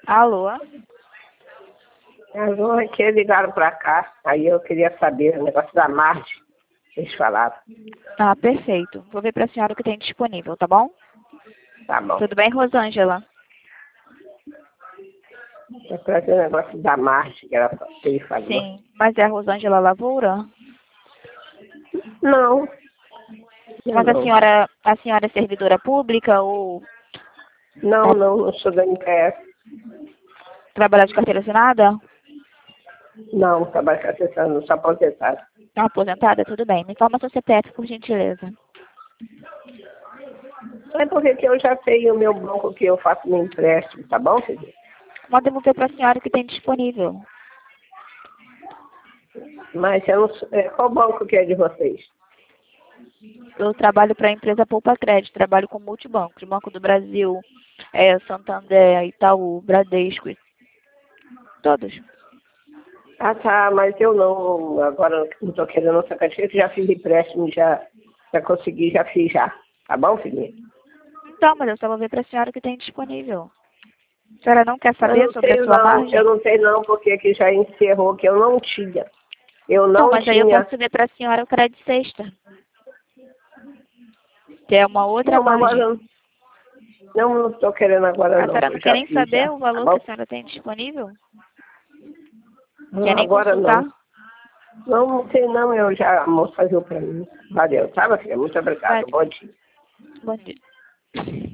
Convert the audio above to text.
Alô? Alô, aqui ligaram pra cá. Aí eu queria saber o negócio da margem. Eles falaram. Ah, perfeito. Vou ver para a senhora o que tem disponível, tá bom? Tá bom. Tudo bem, Rosângela? É pra ver o negócio da margem que ele falou. Sim, mas é a Rosângela Lavoura? Não. Mas a senhora é servidora pública ou Não sou da MPF. trabalha de carteira assinada? Não, trabalho com assessão, não sou aposentado. Tá aposentada? Tudo bem. Me informa seu CPF, por gentileza. É porque que eu já sei o meu banco que eu faço meu empréstimo, tá bom, filho? Podemos ver para a senhora o que tem disponível. Mas eu não, qual banco que é de vocês? Eu trabalho para a empresa Poupa Crédito, trabalho com multibancos, Banco do Brasil, Santander, Itaú, Bradesco, todos. Ah, tá, mas eu não, agora não tô querendo essa caixinha, que já fiz empréstimo, já consegui, já fiz já. Tá bom, filhinha? Então, mas eu só vou ver para a senhora o que tem disponível. A senhora não quer Eu saber não sobre a sei sua não, margem? eu não sei não, porque aqui já encerrou, que eu não tinha. Eu Não, não mas aí eu tinha. posso ver para a senhora o crédito sexta, que é uma outra Não, mas agora margem. não estou querendo agora A não, senhora que não eu quer já nem fiz já, saber o tá valor que bom? a senhora tem disponível? Quer Não, nem agora consultar? não. Não sei não, eu já, a moça viu para mim. Valeu, tá, minha filha? Muito obrigado, Vai. bom dia. Bom dia.